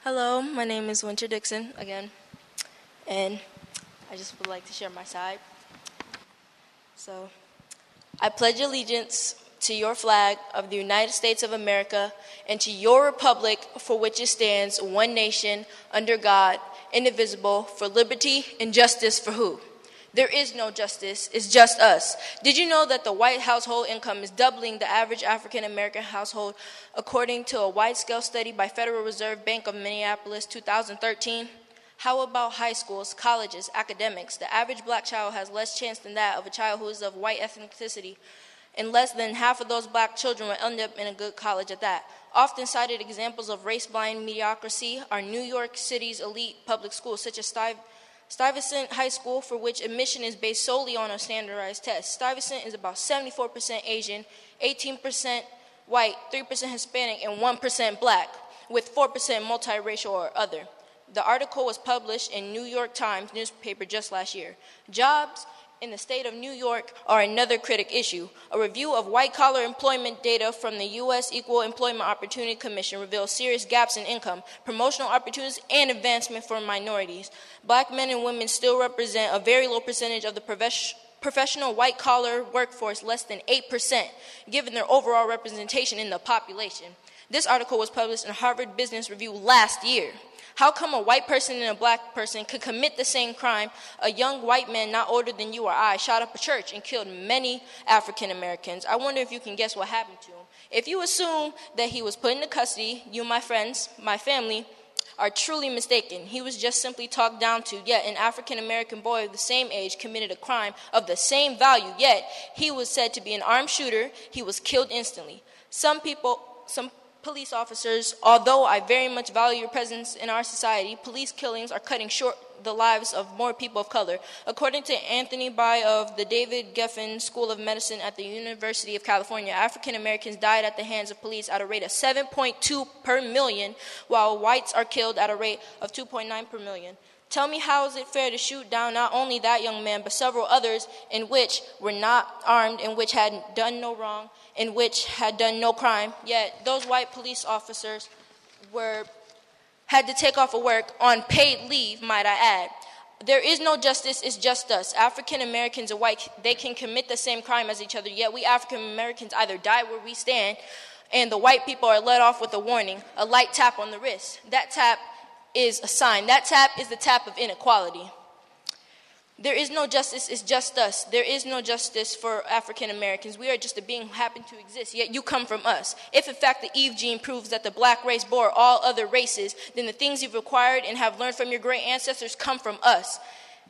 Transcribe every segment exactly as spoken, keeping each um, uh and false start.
Hello, my name is Winter Dixon again, and I just would like to share my side. So, I pledge allegiance to your flag of the United States of America and to your republic for which it stands, one nation, under God, indivisible, for liberty and justice for who? There is no justice, it's just us. Did you know that the white household income is doubling the average African American household according to a wide-scale study by Federal Reserve Bank of Minneapolis two thousand thirteen? How about high schools, colleges, academics? The average black child has less chance than that of a child who is of white ethnicity, and less than half of those black children will end up in a good college at that. Often cited examples of race-blind mediocrity are New York City's elite public schools, such as Stuyvesant Stuyvesant High School, for which admission is based solely on a standardized test. Stuyvesant is about seventy-four percent Asian, eighteen percent white, three percent Hispanic, and one percent black, with four percent multiracial or other. The article was published in New York Times newspaper just last year. Jobs in the state of New York are another critic issue. A review of white-collar employment data from the U S Equal Employment Opportunity Commission reveals serious gaps in income, promotional opportunities, and advancement for minorities. Black men and women still represent a very low percentage of the profes- professional white-collar workforce, less than eight percent, given their overall representation in the population. This article was published in Harvard Business Review last year. How come a white person and a black person could commit the same crime? A young white man not older than you or I shot up a church and killed many African Americans. I wonder if you can guess what happened to him. If you assume that he was put into custody, you, my friends, my family, are truly mistaken. He was just simply talked down to, yet an African American boy of the same age committed a crime of the same value, yet he was said to be an armed shooter. He was killed instantly. Some people, some police officers, although I very much value your presence in our society, police killings are cutting short the lives of more people of color. According to Anthony Bai of the David Geffen School of Medicine at the University of California, African Americans died at the hands of police at a rate of seven point two per million, while whites are killed at a rate of two point nine per million. Tell me, how is it fair to shoot down not only that young man, but several others in which were not armed, in which had done no wrong, in which had done no crime, yet those white police officers were had to take off of work on paid leave, might I add. There is no justice, it's just us. African Americans and white, they can commit the same crime as each other, yet we African Americans either die where we stand, and the white people are let off with a warning, a light tap on the wrist. That tap is a sign. That tap is the tap of inequality. There is no justice, it's just us. There is no justice for African Americans. We are just a being who happen to exist, yet you come from us. If in fact the Eve gene proves that the black race bore all other races, then the things you've acquired and have learned from your great ancestors come from us.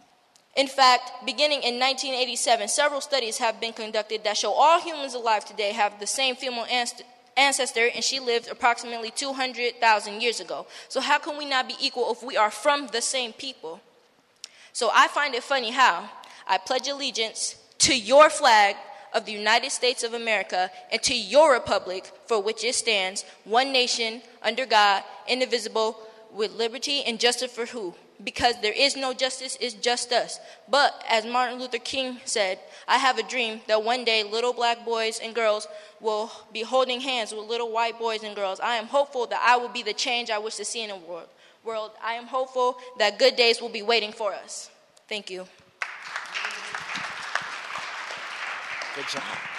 In fact, beginning in nineteen eighty-seven, several studies have been conducted that show all humans alive today have the same female ancestors ancestor, and she lived approximately two hundred thousand years ago. So how can we not be equal if we are from the same people? So I find it funny how I pledge allegiance to your flag of the United States of America and to your republic for which it stands, one nation, under God, indivisible, with liberty and justice for who? Because there is no justice, it's just us. But as Martin Luther King said, I have a dream that one day little black boys and girls will be holding hands with little white boys and girls. I am hopeful that I will be the change I wish to see in the world. world. I am hopeful that good days will be waiting for us. Thank you. Good job.